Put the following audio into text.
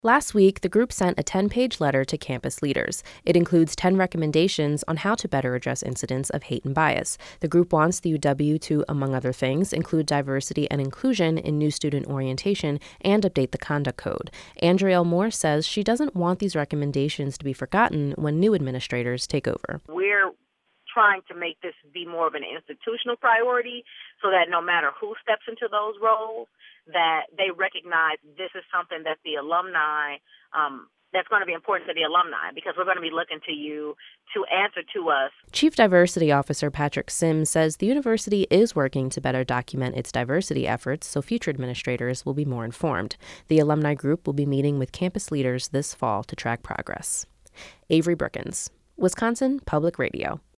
Last week, the group sent a 10-page letter to campus leaders. It includes 10 recommendations on how to better address incidents of hate and bias. The group wants the UW to, among other things, include diversity and inclusion in new student orientation and update the conduct code. Andriel Moore says she doesn't want these recommendations to be forgotten when new administrators take over. We're trying to make this be more of an institutional priority so that no matter who steps into those roles, that they recognize this is something that the alumni, that's going to be important to the alumni, because we're going to be looking to you to answer to us. Chief Diversity Officer Patrick Sims says the university is working to better document its diversity efforts so future administrators will be more informed. The alumni group will be meeting with campus leaders this fall to track progress. Avery Brookins, Wisconsin Public Radio.